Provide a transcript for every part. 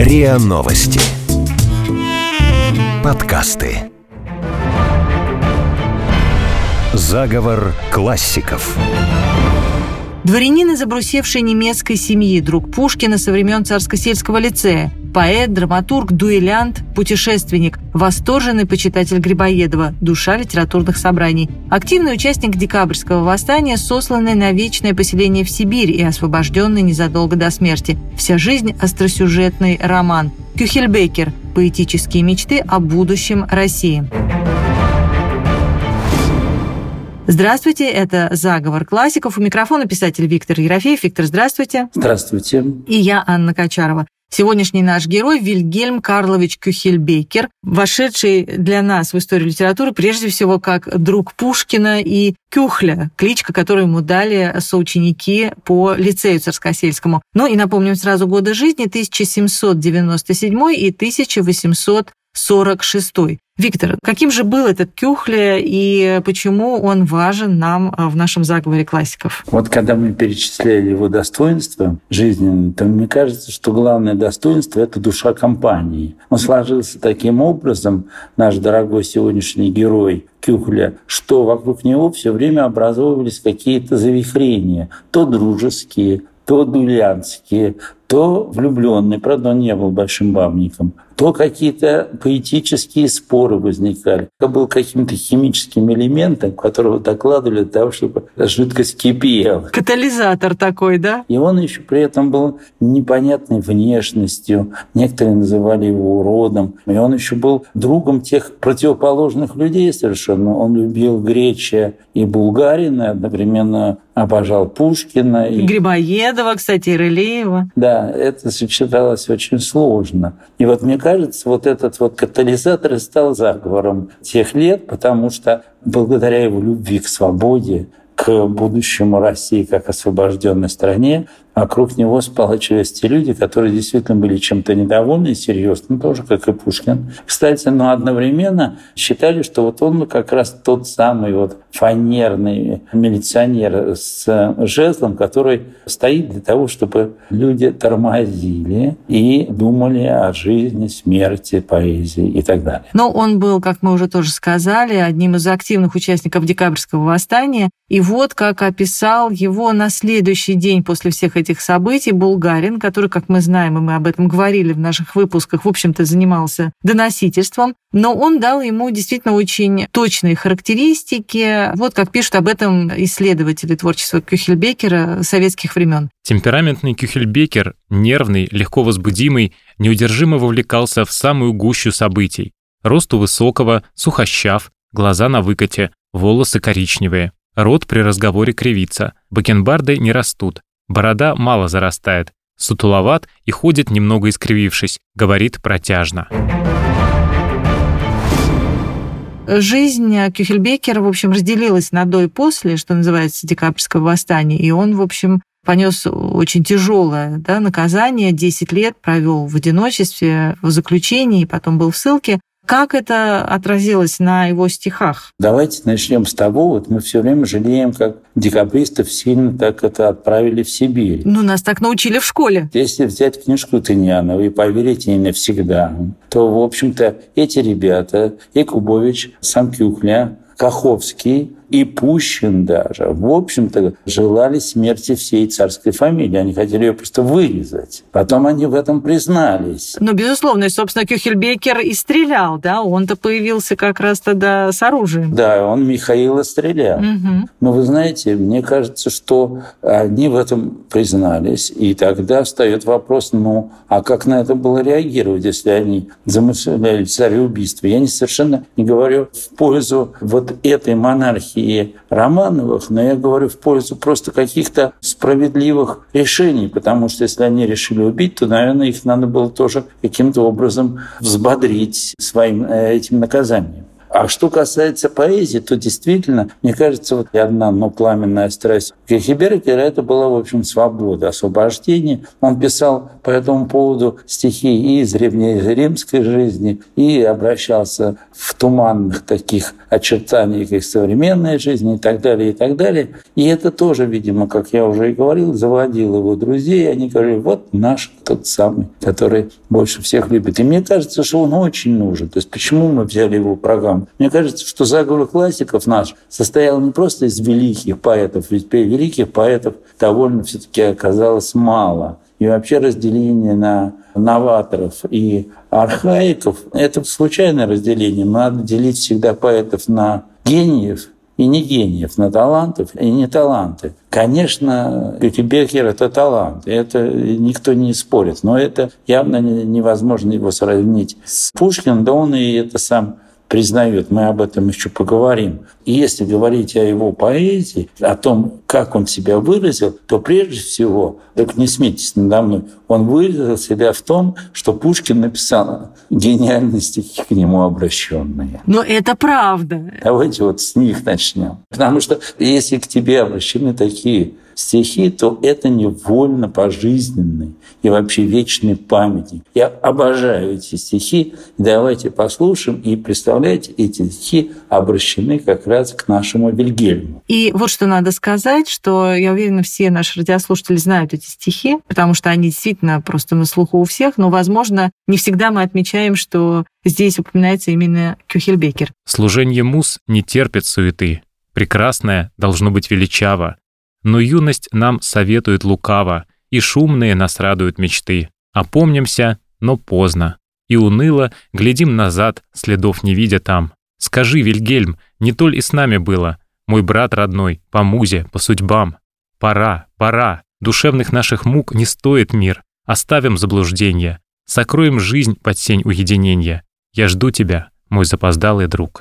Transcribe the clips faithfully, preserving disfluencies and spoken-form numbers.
РИА Новости. Подкасты. Заговор классиков. Дворянин из обрусевшей немецкой семьи, друг Пушкина со времен Царско-сельского лицея, поэт, драматург, дуэлянт, путешественник, восторженный почитатель Грибоедова, душа литературных собраний, активный участник Декабрьского восстания, сосланный на вечное поселение в Сибирь и освобожденный незадолго до смерти. Вся жизнь – остросюжетный роман. Кюхельбекер – поэтические мечты о будущем России. Здравствуйте, это «Заговор классиков». У микрофона писатель Виктор Ерофеев. Виктор, здравствуйте. Здравствуйте. И я, Анна Качарова. Сегодняшний наш герой – Вильгельм Карлович Кюхельбекер, вошедший для нас в историю литературы прежде всего как друг Пушкина и Кюхля, кличка, которую ему дали соученики по лицею Царскосельскому. Ну и напомним сразу годы жизни – тысяча семьсот девяносто седьмой и тысяча восемьсот сорок шестой. Виктор, каким же был этот Кюхля и почему он важен нам в нашем заговоре классиков? Вот когда мы перечисляли его достоинства жизненные, то мне кажется, что главное достоинство – это душа компании. Он сложился таким образом, наш дорогой сегодняшний герой Кюхля, что вокруг него все время образовывались какие-то завихрения, то дружеские, то дуэлянтские, то влюбленный, правда, он не был большим бабником, то какие-то поэтические споры возникали. Это был каким-то химическим элементом, которого докладывали для того, чтобы жидкость кипела. Катализатор такой, да? И он еще при этом был непонятной внешностью. Некоторые называли его уродом. И он еще был другом тех противоположных людей совершенно. Он любил Греча и Булгарина, одновременно обожал Пушкина. И Грибоедова, кстати, и Рылеева. Да, это сочеталось очень сложно. И вот мне кажется, вот этот вот катализатор и стал заговором тех лет, потому что благодаря его любви к свободе, к будущему России как освобожденной стране, вокруг него сплачивались те люди, которые действительно были чем-то недовольны и серьезно, тоже как и Пушкин. Кстати, но одновременно считали, что вот он как раз тот самый вот фанерный милиционер с жезлом, который стоит для того, чтобы люди тормозили и думали о жизни, смерти, поэзии и так далее. Но он был, как мы уже тоже сказали, одним из активных участников Декабрьского восстания. И вот как описал его на следующий день после всех этих этих событий Булгарин, который, как мы знаем, и мы об этом говорили в наших выпусках, в общем-то, занимался доносительством, но он дал ему действительно очень точные характеристики. Вот как пишут об этом исследователи творчества Кюхельбекера советских времен. Темпераментный Кюхельбекер, нервный, легко возбудимый, неудержимо вовлекался в самую гущу событий. Росту высокого, сухощав, глаза на выкате, волосы коричневые, рот при разговоре кривится, бакенбарды не растут. Борода мало зарастает, сутуловат и ходит немного искривившись, говорит протяжно. Жизнь Кюхельбекера, в общем, разделилась на до и после, что называется, Декабрьского восстания, и он, в общем, понес очень тяжелое да, наказание, десять лет провел в одиночестве, в заключении, потом был в ссылке. Как это отразилось на его стихах? Давайте начнем с того, вот мы все время жалеем, как декабристов сильно так это отправили в Сибирь. Ну, нас так научили в школе. Если взять книжку Тынянова и поверить ей навсегда, то, в общем-то, эти ребята, Якубович, сам Кюхля, Каховский и Пущин даже, в общем-то, желали смерти всей царской фамилии. Они хотели ее просто вырезать. Потом они в этом признались. Ну, безусловно, и, собственно, Кюхельбекер и стрелял, да? Он-то появился как раз тогда с оружием. Да, он Михаила стрелял. Угу. Но вы знаете, мне кажется, что они в этом признались, и тогда встает вопрос, ну, а как на это было реагировать, если они замышляли цареубийство? Я не совершенно не говорю в пользу вот этой монархии Романовых, но я говорю в пользу просто каких-то справедливых решений, потому что если они решили убить, то, наверное, их надо было тоже каким-то образом взбодрить своим этим наказанием. А что касается поэзии, то действительно, мне кажется, вот одна, но пламенная страсть Кюхельбекера это была, в общем, свобода, освобождение. Он писал по этому поводу стихи и из древнеримской жизни, и обращался в туманных таких очертаниях их современной жизни и так далее, и так далее. И это тоже, видимо, как я уже и говорил, заводило его друзей. Они говорили, вот наш тот самый, который больше всех любит. И мне кажется, что он очень нужен. То есть почему мы взяли его в программу? Мне кажется, что заговор классиков наш состоял не просто из великих поэтов, ведь великих поэтов довольно все-таки оказалось мало. И вообще разделение на новаторов и архаиков – это случайное разделение. Надо делить всегда поэтов на гениев и не гениев, на талантов и не таланты. Конечно, Кюхельбекер – это талант, это никто не спорит, но это явно невозможно его сравнить с Пушкиным, да он и это сам признает, мы об этом еще поговорим. И если говорить о его поэзии, о том, как он себя выразил, то прежде всего, так не смейтесь надо мной, он выразил себя в том, что Пушкин написал гениальные стихи к нему обращенные. Но это правда. Давайте вот с них начнем. Потому что если к тебе обращены такие стихи, то это невольно пожизненный и вообще вечный памятник. Я обожаю эти стихи. Давайте послушаем. И представляете, эти стихи обращены как раз к нашему Вильгельму. И вот что надо сказать, что, я уверена, все наши радиослушатели знают эти стихи, потому что они действительно просто на слуху у всех, но, возможно, не всегда мы отмечаем, что здесь упоминается именно Кюхельбекер. «Служенье муз не терпит суеты. Прекрасное должно быть величаво. Но юность нам советует лукаво, и шумные нас радуют мечты. Опомнимся, но поздно. И уныло глядим назад, следов не видя там. Скажи, Вильгельм, не то ли и с нами было, мой брат родной, по музе, по судьбам? Пора, пора, душевных наших мук не стоит мир. Оставим заблужденье, сокроем жизнь под сень уединения. Я жду тебя, мой запоздалый друг».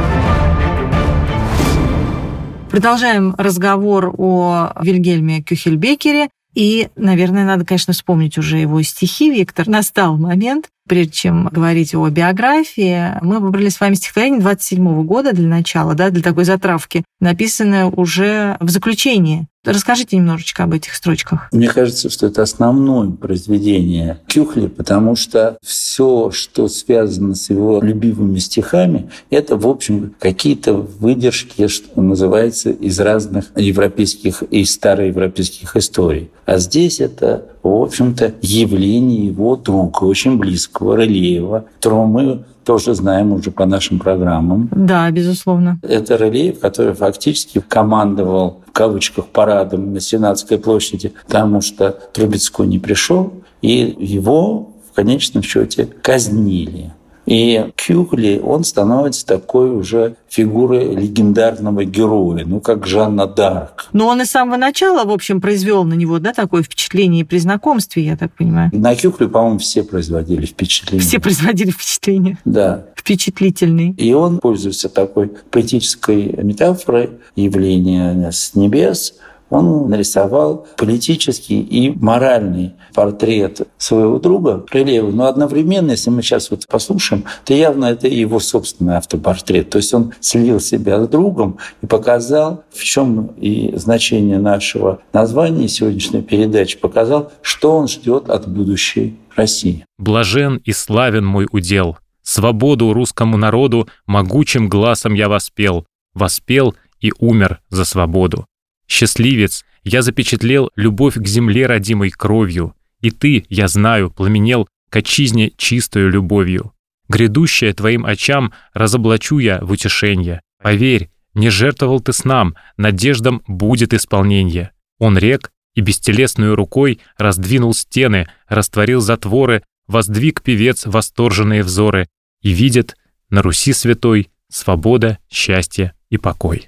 Продолжаем разговор о Вильгельме Кюхельбекере. И, наверное, надо, конечно, вспомнить уже его стихи. Виктор, настал момент, прежде чем говорить о биографии, мы выбрали с вами стихотворение двадцать седьмого года для начала, да, для такой затравки, написанное уже в заключении. Расскажите немножечко об этих строчках. Мне кажется, что это основное произведение Кюхля, потому что все, что связано с его любимыми стихами, это, в общем, какие-то выдержки, что называется, из разных европейских и староевропейских историй. А здесь это, в общем-то, явление его друга, очень близкого, Рылеева, которого мы тоже знаем уже по нашим программам. Да, безусловно. Это Рылеев, который фактически командовал, в кавычках, парадом на Сенатской площади, потому что Трубецкой не пришел, и его в конечном счете казнили. И Кюхель, он становится такой уже фигурой легендарного героя, ну, как Жанна д'Арк. Но он и с самого начала, в общем, произвел на него, да, такое впечатление и при знакомстве, я так понимаю. На Кюхеля, по-моему, все производили впечатление. Все производили впечатление. Да. Впечатлительный. И он пользуется такой поэтической метафорой явления с небес. Он нарисовал политический и моральный портрет своего друга Рылеева. Но одновременно, если мы сейчас вот послушаем, то явно это его собственный автопортрет. То есть он слил себя с другом и показал, в чем и значение нашего названия сегодняшней передачи, показал, что он ждет от будущей России. «Блажен и славен мой удел. Свободу русскому народу могучим глазом я воспел, воспел и умер за свободу. Счастливец, я запечатлел любовь к земле родимой кровью, и ты, я знаю, пламенел к отчизне чистою любовью. Грядущее твоим очам разоблачу я в утешенье. Поверь, не жертвовал ты снам, надеждам будет исполнение. Он рек и бестелесную рукой раздвинул стены, растворил затворы, воздвиг певец восторженные взоры, и видит на Руси святой свобода, счастье и покой».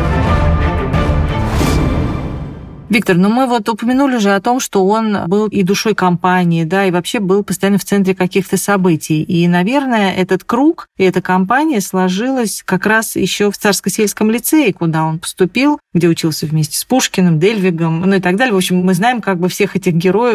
Виктор, ну мы вот упомянули уже о том, что он был и душой компании, да, и вообще был постоянно в центре каких-то событий. И, наверное, этот круг и эта компания сложилась как раз еще в Царско-сельском лицее, куда он поступил, где учился вместе с Пушкиным, Дельвигом, ну и так далее. В общем, мы знаем как бы всех этих героев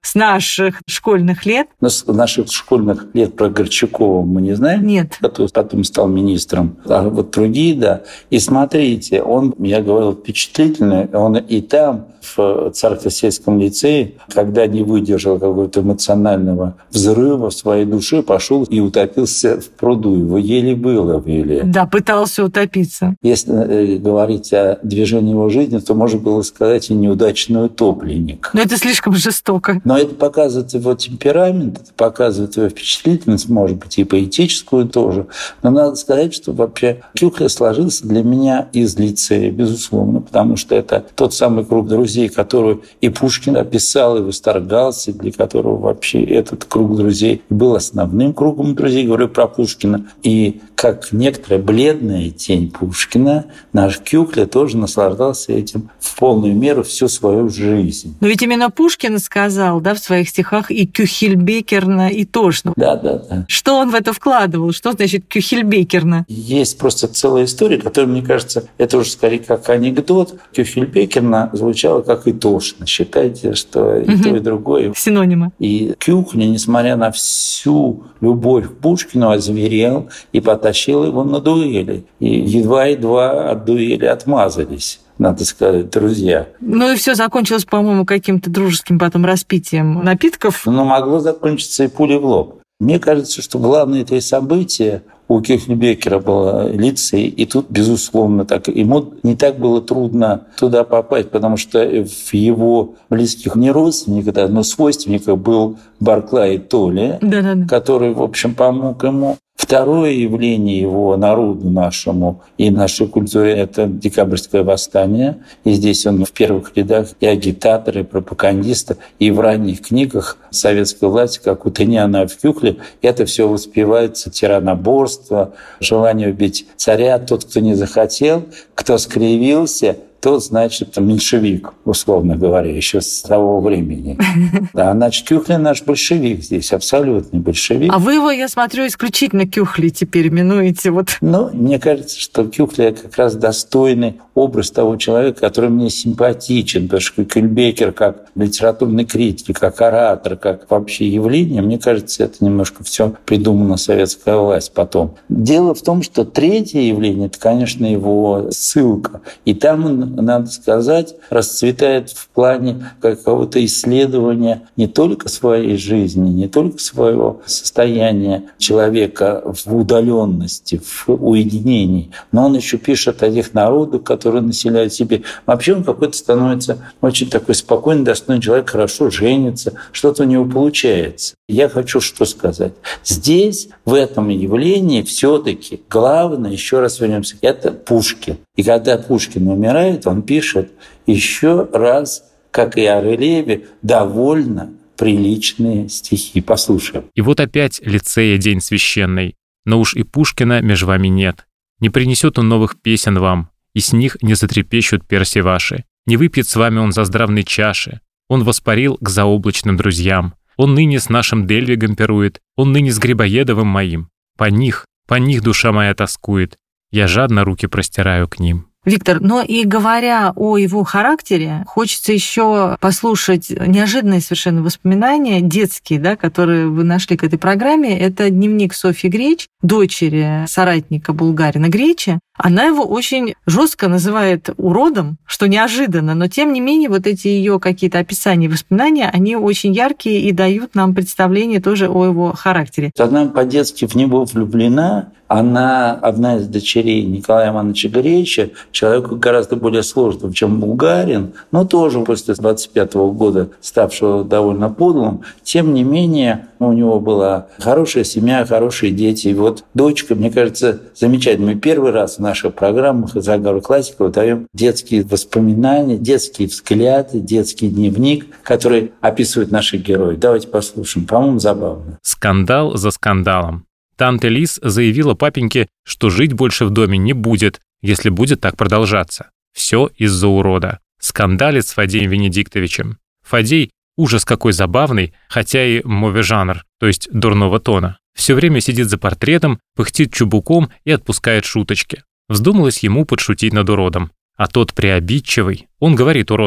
с наших школьных лет. Но с наших школьных лет про Горчакова мы не знаем. Нет. Который потом стал министром. А вот другие, да. И смотрите, он, я говорил, впечатлительный. Он и там, в Царско-сельском лицее, когда не выдержал какого-то эмоционального взрыва в своей душе, пошел и утопился в пруду. Его еле было вели. Да, пытался утопиться. Если говорить о движении его жизни, то можно было сказать и неудачный утопленник. Но это слишком жестоко. Но это показывает его темперамент, это показывает его впечатлительность, может быть, и поэтическую тоже. Но надо сказать, что вообще Кюхля сложился для меня из лицея, безусловно, потому что это тот самый круг друзей, который и Пушкин описал, и восторгался, для которого вообще этот круг друзей был основным кругом друзей, говорю про Пушкина. И как некоторая бледная тень Пушкина, наш Кюхля тоже наслаждался этим в полную меру всю свою жизнь. Но ведь именно Пушкин сказал, да, в своих стихах и кюхельбекерно, и тошно. Да, да, да. Что он в это вкладывал? Что значит кюхельбекерно? Есть просто целая история, которая, мне кажется, это уже скорее как анекдот. Кюхельбекерно звучало как и тошно. Считайте, что и угу. то, и другое. Синонимы. И Кюхля, несмотря на всю любовь к Пушкину, озверел и потащил его на дуэли. И едва-едва от дуэли отмазались, надо сказать, друзья. Ну и все закончилось, по-моему, каким-то дружеским потом распитием напитков. Но могло закончиться и пулей в лоб. Мне кажется, что главное это событие у Кюхельбекера было лицей, и тут, безусловно, так. Ему не так было трудно туда попасть, потому что в его близких не родственниках, но свойственниках был Барклай Толли, Да-да-да. который, в общем, помог ему. Второе явление его народу нашему и нашей культуре – это декабрьское восстание. И здесь он в первых рядах и агитатор, и пропагандист, и в ранних книгах советской власти, как у Тыняна в Кюхле, это все воспевается: тираноборство, желание убить царя. Тот, кто не захотел, кто скривился, тот, значит, меньшевик, условно говоря, еще с того времени. А значит, Кюхля наш большевик здесь, абсолютный большевик. А вы его, я смотрю, исключительно Кюхли теперь именуете. Вот. Ну, мне кажется, что Кюхля как раз достойный образ того человека, который мне симпатичен, потому что Кюхельбекер как литературный критик, как оратор, как вообще явление, мне кажется, это немножко все придумана советская власть потом. Дело в том, что третье явление – это, конечно, его ссылка. И там он, надо сказать, расцветает в плане какого-то исследования не только своей жизни, не только своего состояния человека в удаленности, в уединении, но он еще пишет о тех народах, которые населяют Сибирь. Вообще он какой-то становится очень такой спокойный, достойный человек, хорошо женится, что-то у него получается. Я хочу что сказать. Здесь, в этом явлении, все-таки главное, еще раз вернемся, это Пушкин. И когда Пушкин умирает, он пишет еще раз, как и о Рылеве, довольно приличные стихи. Послушаем. И вот опять лицея день священный, но уж и Пушкина меж вами нет. Не принесет он новых песен вам, и с них не затрепещут перси ваши. Не выпьет с вами он за здравной чаши. Он воспарил к заоблачным друзьям. Он ныне с нашим Дельвигом пирует, он ныне с Грибоедовым моим. По них, по них душа моя тоскует. Я жадно руки простираю к ним. Виктор, но и говоря о его характере, хочется еще послушать неожиданные совершенно воспоминания, детские, да, которые вы нашли к этой программе. Это дневник Софьи Греч, дочери соратника Булгарина Гречи. Она его очень жестко называет уродом, что неожиданно, но тем не менее вот эти ее какие-то описания, воспоминания, они очень яркие и дают нам представление тоже о его характере. Она по-детски в него влюблена. Она одна из дочерей Николая Ивановича Гречи, человеку гораздо более сложным, чем Булгарин, но тоже после двадцать пятого года ставшего довольно подлым. Тем не менее, у него была хорошая семья, хорошие дети. И вот дочка, мне кажется, замечательно. Мы первый раз в наших программах «Заговор классиков» даем детские воспоминания, детские взгляды, детский дневник, который описывает наших героев. Давайте послушаем. По-моему, забавно. Скандал за скандалом. Танте Лис заявила папеньке, что жить больше в доме не будет, если будет так продолжаться. Все из-за урода. Скандалит с Фадеем Венедиктовичем. Фадей ужас какой забавный, хотя и мове жанр, то есть дурного тона. Все время сидит за портретом, пыхтит чубуком и отпускает шуточки. Вздумалось ему подшутить над уродом. А тот приобидчивый, он говорит уроду: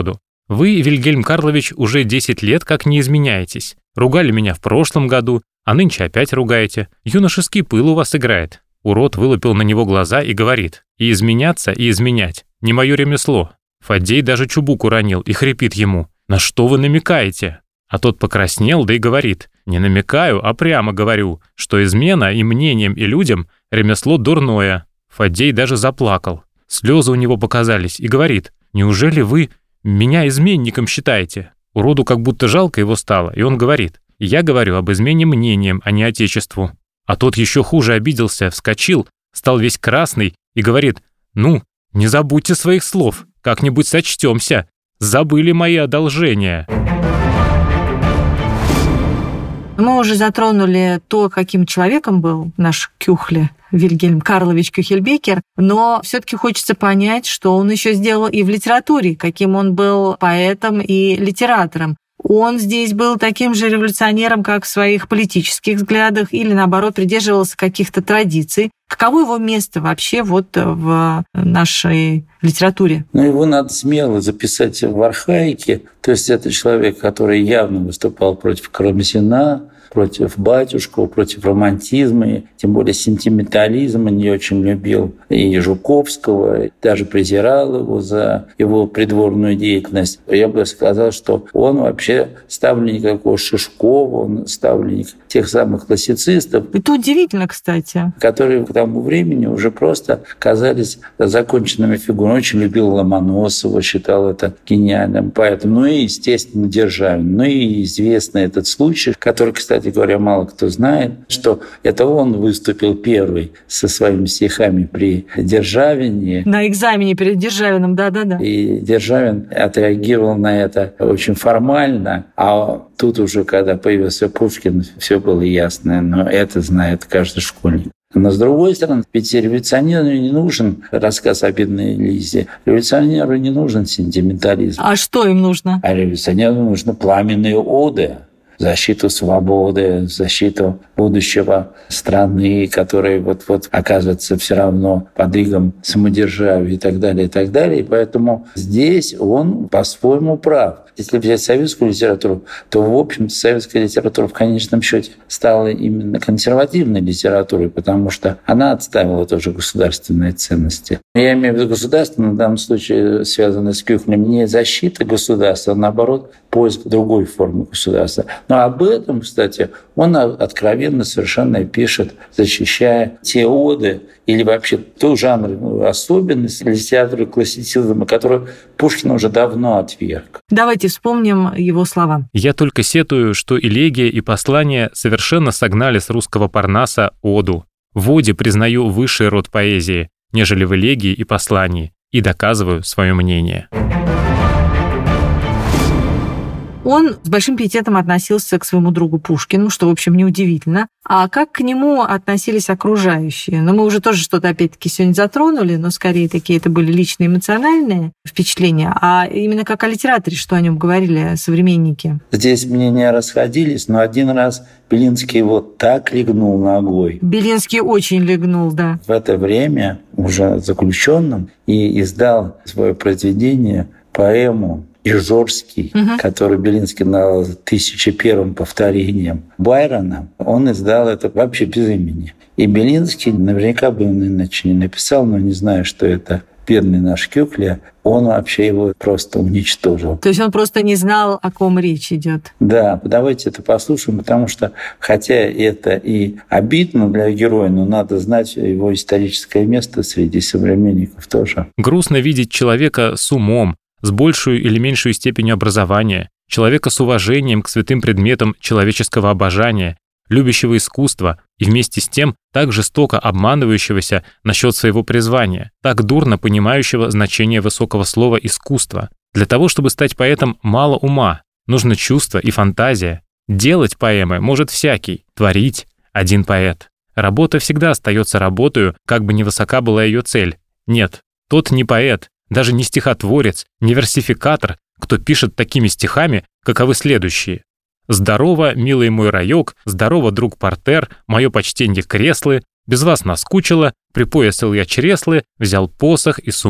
Вы, Вильгельм Карлович, уже десять лет как не изменяетесь. Ругали меня в прошлом году, а нынче опять ругаете. Юношеский пыл у вас играет». Урод вылупил на него глаза и говорит: «И изменяться, и изменять. Не мое ремесло». Фаддей даже чубук уронил и хрипит ему: «На что вы намекаете?» А тот покраснел, да и говорит: «Не намекаю, а прямо говорю, что измена и мнением, и людям ремесло дурное». Фаддей даже заплакал. Слезы у него показались и говорит: «Неужели вы меня изменником считаете?» Уроду как будто жалко его стало, и он говорит: «Я говорю об измене мнением, а не отечеству». А тот еще хуже обиделся, вскочил, стал весь красный и говорит: «Ну, не забудьте своих слов, как-нибудь сочтемся. Забыли мои одолжения». Мы уже затронули то, каким человеком был наш Кюхле, Вильгельм Карлович Кюхельбекер, но все-таки хочется понять, что он еще сделал и в литературе, каким он был поэтом и литератором. Он здесь был таким же революционером, как в своих политических взглядах, или, наоборот, придерживался каких-то традиций. Каково его место вообще вот в нашей литературе? Ну, его надо смело записать в архаике. То есть это человек, который явно выступал против Карамзина, против батюшкова, против романтизма, и тем более сентиментализма, не очень любил и Жуковского, даже презирал его за его придворную деятельность. Я бы сказал, что он вообще ставленник какого Шишкова, он ставленник тех самых классицистов. Это удивительно, кстати. Которые к тому времени уже просто казались законченными фигурами. Очень любил Ломоносова, считал это гениальным поэтом. Ну и, естественно, Державин. Ну и известный этот случай, который, кстати говоря, мало кто знает, что это он выступил первый со своими стихами при Державине. На экзамене перед Державиным, да-да-да. И Державин отреагировал на это очень формально, а тут уже, когда появился Пушкин, все было ясно, но это знает каждый школьник. Но с другой стороны, ведь революционеру не нужен рассказ о бедной Лизе, революционеру не нужен сентиментализм. А что им нужно? А революционеру нужны пламенные оды, защиту свободы, защиту будущего страны, которая вот-вот оказывается все равно под игом самодержавия и так далее, и так далее. И поэтому здесь он по-своему прав. Если взять советскую литературу, то, в общем-то, советская литература в конечном счете стала именно консервативной литературой, потому что она отстаивала тоже государственные ценности. Я имею в виду государственное, в данном случае связанное с Кюхлем, не защита государства, а наоборот, поиск другой формы государства. Но об этом, кстати, он откровенно совершенно пишет, защищая те оды или вообще ту жанр особенность литературы классицизма, которую Пушкин уже давно отверг. Давайте вспомним его слова. «Я только сетую, что элегия и послание совершенно согнали с русского Парнаса оду. В оде признаю высший род поэзии, нежели в элегии и послании, и доказываю свое мнение». Он с большим пиететом относился к своему другу Пушкину, что, в общем, неудивительно. А как к нему относились окружающие? Ну, мы уже тоже что-то, опять-таки, сегодня затронули, но скорее такие это были личные эмоциональные впечатления. А именно как о литераторе, что о нем говорили современники? Здесь мнения расходились, но один раз Белинский его так легнул ногой. Белинский очень легнул, да. В это время уже заключенным и издал свое произведение, поэму «Ижорский», угу. который Белинский дал тысяча первым повторением Байрона, он издал это вообще без имени. И Белинский наверняка бы он иначе не написал, но не знаю, что это бедный наш Кюхле, он вообще его просто уничтожил. То есть он просто не знал, о ком речь идет. Да, давайте это послушаем, потому что, хотя это и обидно для героя, но надо знать его историческое место среди современников тоже. Грустно видеть человека с умом, с большую или меньшую степенью образования, человека с уважением к святым предметам человеческого обожания, любящего искусства и вместе с тем так жестоко обманывающегося насчет своего призвания, так дурно понимающего значение высокого слова «искусство». Для того, чтобы стать поэтом, мало ума, нужно чувство и фантазия. Делать поэмы может всякий, творить – один поэт. Работа всегда остается работою, как бы невысока была ее цель. Нет, тот не поэт, даже не стихотворец, не версификатор, кто пишет такими стихами, каковы следующие. «Здорово, милый мой райок, здорово, друг Портер, мое почтенье креслы, без вас наскучило, припоясал я чреслы, взял посох и суму,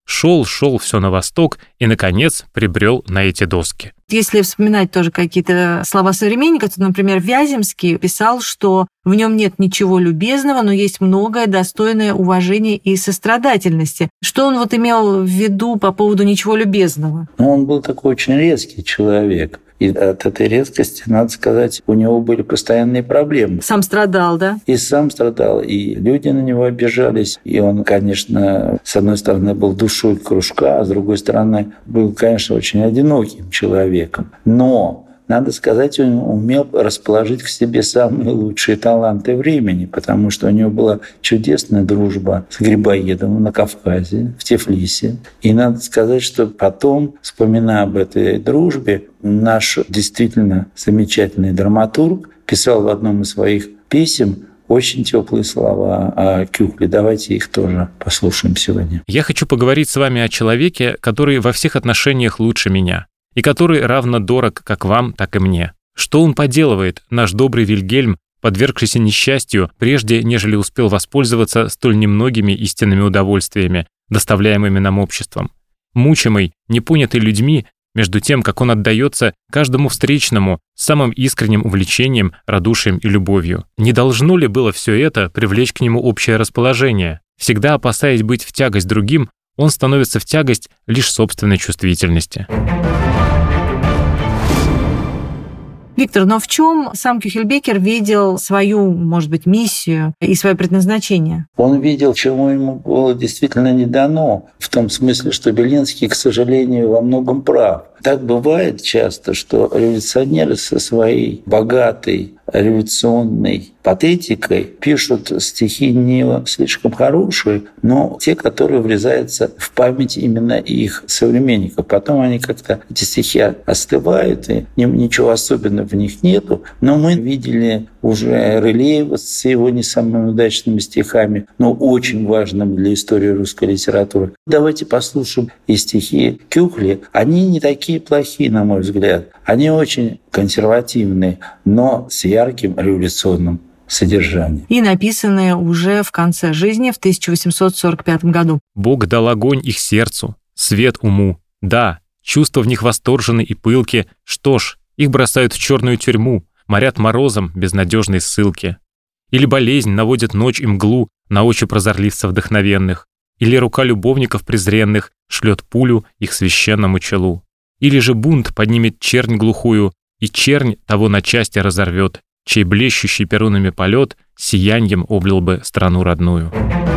шел, шел все на восток и, наконец, прибрел на эти доски. Если вспоминать тоже какие-то слова современников, то, например, Вяземский писал, что в нем нет ничего любезного, но есть многое достойное уважения и сострадательности. Что он вот имел в виду по поводу ничего любезного? Ну, он был такой очень резкий человек. И от этой резкости, надо сказать, у него были постоянные проблемы. Сам страдал, да? И сам страдал, и люди на него обижались. И он, конечно, с одной стороны, был душой кружка, а с другой стороны, был, конечно, очень одиноким человеком. Но надо сказать, он умел расположить к себе самые лучшие таланты времени, потому что у него была чудесная дружба с Грибоедовым на Кавказе, в Тифлисе. И надо сказать, что потом, вспоминая об этой дружбе, наш действительно замечательный драматург писал в одном из своих писем очень теплые слова о Кюхле. Давайте их тоже послушаем сегодня. Я хочу поговорить с вами о человеке, который во всех отношениях лучше меня, и который равно дорог как вам, так и мне. Что он поделывает, наш добрый Вильгельм, подвергшийся несчастью, прежде нежели успел воспользоваться столь немногими истинными удовольствиями, доставляемыми нам обществом? Мучимый, непонятый людьми, между тем, как он отдается каждому встречному самым искренним увлечением, радушием и любовью. Не должно ли было все это привлечь к нему общее расположение? Всегда опасаясь быть в тягость другим, он становится в тягость лишь собственной чувствительности. Виктор, но в чем сам Кюхельбекер видел свою, может быть, миссию и свое предназначение? Он видел, чему ему было действительно не дано, в том смысле, что Белинский, к сожалению, во многом прав. Так бывает часто, что революционеры со своей богатой революционной патетикой пишут стихи не слишком хорошие, но те, которые врезаются в память именно их современников. Потом они как-то, эти стихи остывают, и ничего особенного в них нету. Но мы видели уже Рылеева с его не самыми удачными стихами, но очень важными для истории русской литературы. Давайте послушаем и стихи Кюхли. Они не такие плохие, на мой взгляд. Они очень консервативные, но с ярким революционным содержанием. И написанные уже в конце жизни, в тысяча восемьсот сорок пятом году. «Бог дал огонь их сердцу, свет уму. Да, чувства в них восторжены и пылки. Что ж, их бросают в черную тюрьму, морят морозом безнадежной ссылки. Или болезнь наводит ночь и мглу на очи прозорливцев вдохновенных, или рука любовников презренных шлет пулю их священному челу. Или же бунт поднимет чернь глухую, и чернь того на части разорвет, чей блещущий перунами полет сияньем облил бы страну родную».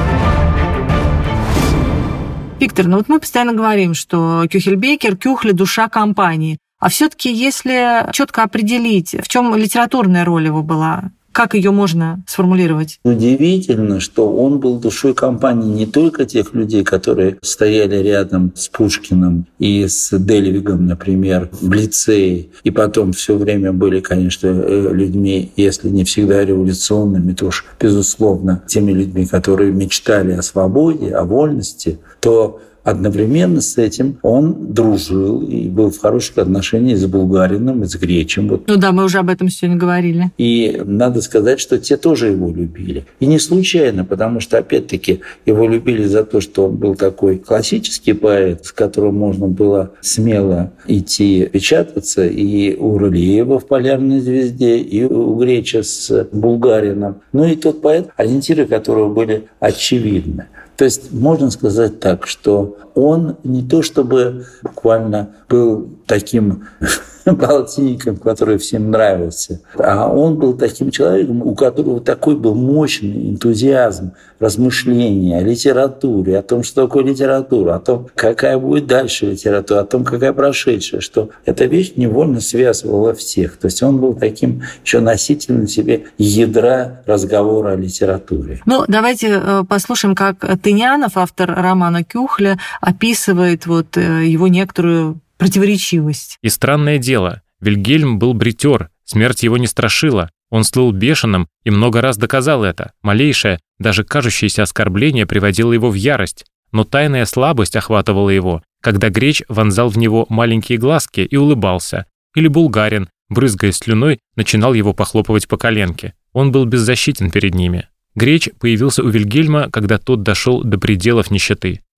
Виктор, ну вот мы постоянно говорим, что Кюхельбекер, Кюхле – душа компании. А все-таки, если четко определить, в чем литературная роль его была, как ее можно сформулировать? Удивительно, что он был душой компании не только тех людей, которые стояли рядом с Пушкиным и с Дельвигом, например, в лицее, и потом все время были, конечно, людьми, если не всегда революционными, то уж, безусловно, теми людьми, которые мечтали о свободе, о вольности, то одновременно с этим он дружил и был в хороших отношениях с Булгариным и с Гречем. Вот. Ну да, мы уже об этом сегодня говорили. И надо сказать, что те тоже его любили. И не случайно, потому что, опять-таки, его любили за то, что он был такой классический поэт, с которым можно было смело идти печататься. И у Рылеева в «Полярной звезде», и у Греча с Булгарином. Ну и тот поэт, ориентиры которого были очевидны. То есть можно сказать так, что он не то чтобы буквально был таким полтинником, который всем нравился, а он был таким человеком, у которого такой был мощный энтузиазм, размышления о литературе, о том, что такое литература, о том, какая будет дальше литература, о том, какая прошедшая, что эта вещь невольно связывала всех. То есть он был таким еще носителем себе ядра разговора о литературе. Ну, давайте послушаем, как Тынянов, автор романа Кюхля, описывает вот его некоторую противоречивость. И странное дело, Вильгельм был бритер, смерть его не страшила. Он слыл бешеным и много раз доказал это. Малейшее, даже кажущееся оскорбление приводило его в ярость. Но тайная слабость охватывала его, когда Греч вонзал в него маленькие глазки и улыбался. Или Булгарин, брызгая слюной, начинал его похлопывать по коленке. Он был беззащитен перед ними. Греч появился у Вильгельма, когда тот дошел до пределов нищеты.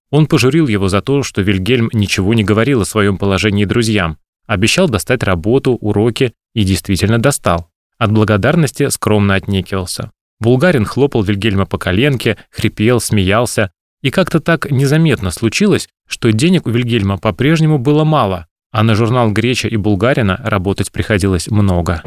Он пожурил его за то, что Вильгельм ничего не говорил о своем положении друзьям, обещал достать работу, уроки и действительно достал. От благодарности скромно отнекивался. Булгарин хлопал Вильгельма по коленке, хрипел, смеялся, и как-то так незаметно случилось, что денег у Вильгельма по-прежнему было мало, а на журнал Греча и Булгарина работать приходилось много.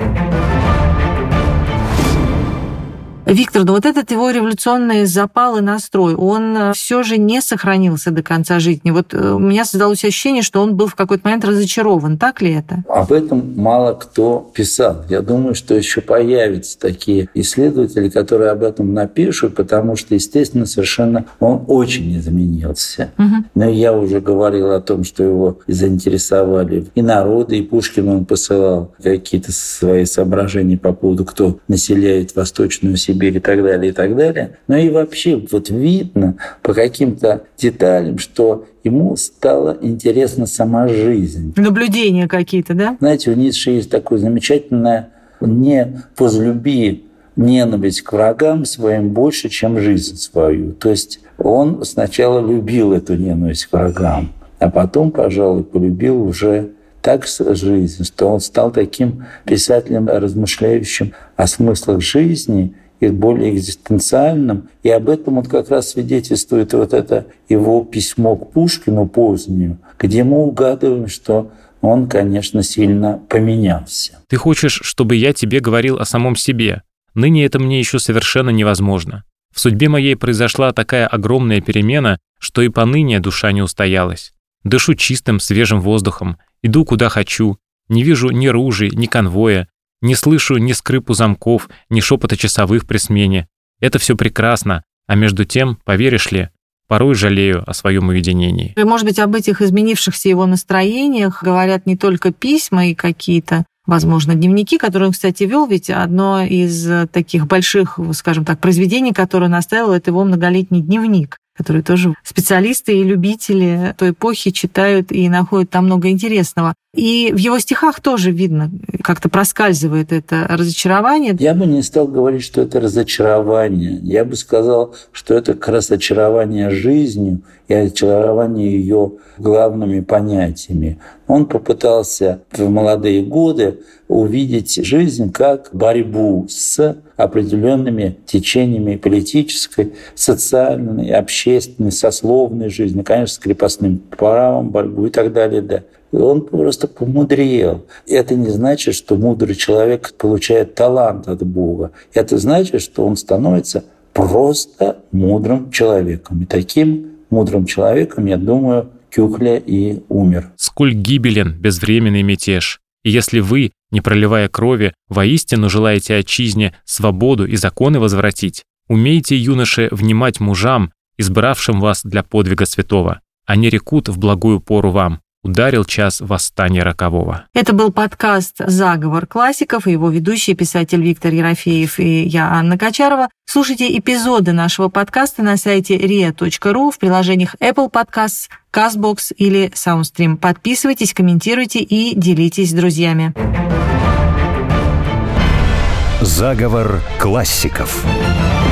Виктор, да вот этот его революционный запал и настрой, он все же не сохранился до конца жизни. Вот у меня создалось ощущение, что он был в какой-то момент разочарован. Так ли это? Об этом мало кто писал. Я думаю, что еще появятся такие исследователи, которые об этом напишут, потому что, естественно, совершенно он очень изменился. Угу. Но я уже говорил о том, что его заинтересовали и народы, и Пушкин он посылал какие-то свои соображения по поводу, кто населяет Восточную Сибирь, и так далее, и так далее. Но и вообще вот видно по каким-то деталям, что ему стала интересна сама жизнь. Наблюдения какие-то, да? Знаете, у Ницше есть такое замечательное «не возлюби ненависть к врагам своим больше, чем жизнь свою». То есть он сначала любил эту ненависть к врагам, а потом, пожалуй, полюбил уже так жизнь, что он стал таким писателем, размышляющим о смыслах жизни и более экзистенциальным. И об этом вот как раз свидетельствует вот это его письмо к Пушкину позднее, где мы угадываем, что он, конечно, сильно поменялся. «Ты хочешь, чтобы я тебе говорил о самом себе? Ныне это мне еще совершенно невозможно. В судьбе моей произошла такая огромная перемена, что и поныне душа не устоялась. Дышу чистым, свежим воздухом, иду куда хочу, не вижу ни ружей, ни конвоя, не слышу ни скрипу замков, ни шепота часовых при смене. Это все прекрасно, а между тем, поверишь ли, порой жалею о своем уединении». И, может быть, об этих изменившихся его настроениях говорят не только письма и какие-то, возможно, дневники, которые он, кстати, вел, ведь одно из таких больших, скажем так, произведений, которое он оставил, это его многолетний дневник, который тоже специалисты и любители той эпохи читают и находят там много интересного. И в его стихах тоже видно, как-то проскальзывает это разочарование. Я бы не стал говорить, что это разочарование. Я бы сказал, что это как раз очарование жизнью и очарование ее главными понятиями. Он попытался в молодые годы увидеть жизнь как борьбу с определенными течениями политической, социальной, общественной, сословной жизни, конечно, с крепостным правом, борьбу и так далее. Да. Он просто помудрел. Это не значит, что мудрый человек получает талант от Бога. Это значит, что он становится просто мудрым человеком. И таким мудрым человеком, я думаю, Кюхля и умер. «Сколь гибелен безвременный мятеж, и если вы, не проливая крови, воистину желаете отчизне свободу и законы возвратить, умейте, юноши, внимать мужам, избравшим вас для подвига святого. Они рекут в благую пору вам. Ударил час восстания рокового». Это был подкаст «Заговор классиков» и его ведущий писатель Виктор Ерофеев и я, Анна Качарова. Слушайте эпизоды нашего подкаста на сайте риа точка ру, в приложениях Apple Podcasts, Castbox или Soundstream. Подписывайтесь, комментируйте и делитесь с друзьями. «Заговор классиков».